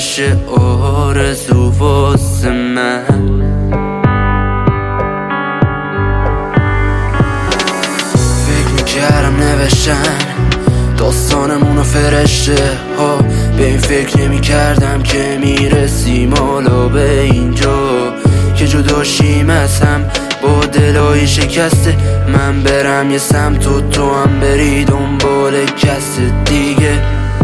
بشه آرزو واسه من. فکر میکردم نوشتن داستانمونو فرشته ها، به این فکر نمیکردم که میرسیم حالا به اینجا که جدا شیم از هم با دلای شکسته. من برم یه سمت و تو هم بری دنبال کس دیگه.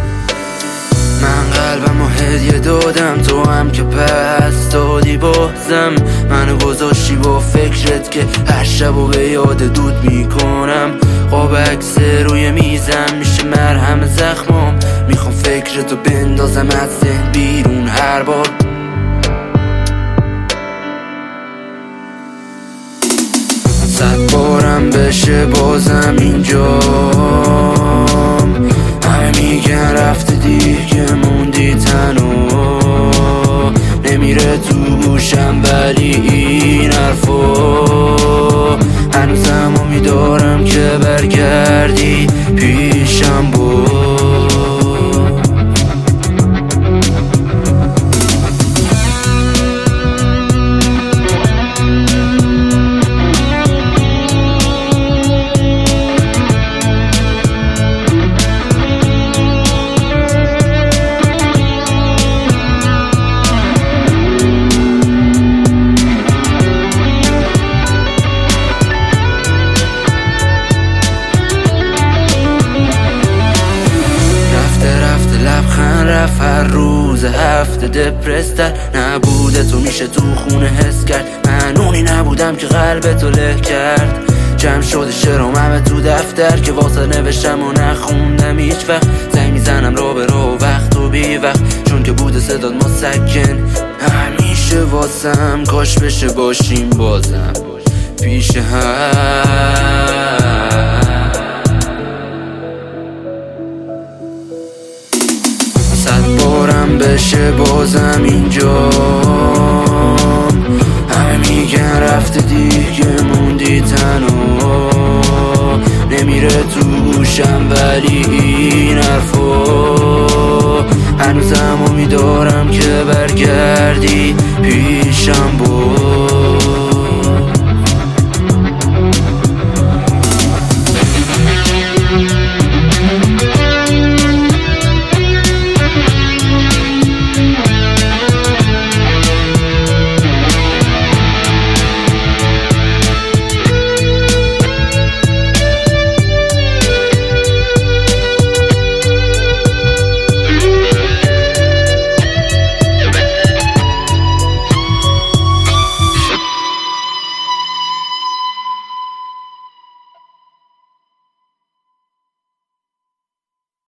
من قلبم و هدیه دادم، تو هم که پس دادی بازم. منو گذاشتی با فکرت که هر شب و به یاد دود میکنم. قاب عکس روی میزم میشه مرهم زخمام. میخوام فکرتو بندازم از ذهن بیرون هر بار. صد بارم بشه بازم اینجام. همه میگن رفته دیگه موندی تنها. نمیره تو گوشم ولی این حرفا هنوزم امیدوارم که برگردی پیشم بود. رفت هر روز هفته دپرستر نبوده تو میشه تو خونه حس کرد. من اونی نبودم که قلبتو له کرد. جمع شده شعرام همه تو دفتر که واسه نوشتم و نخوندم هیچ وقت. زنگ میزنم را به را وقت و بی وقت چون که بوده صداد مسکن. همیشه واسم کاش بشه باشیم بازم پیش هم. صد بارم بشه بازم اینجا. همه میگن رفته دیگه موندی تنها. نمیره تو گوشم ولی این حرفا هنوزم امیدوارم که برگردی پیشم بود.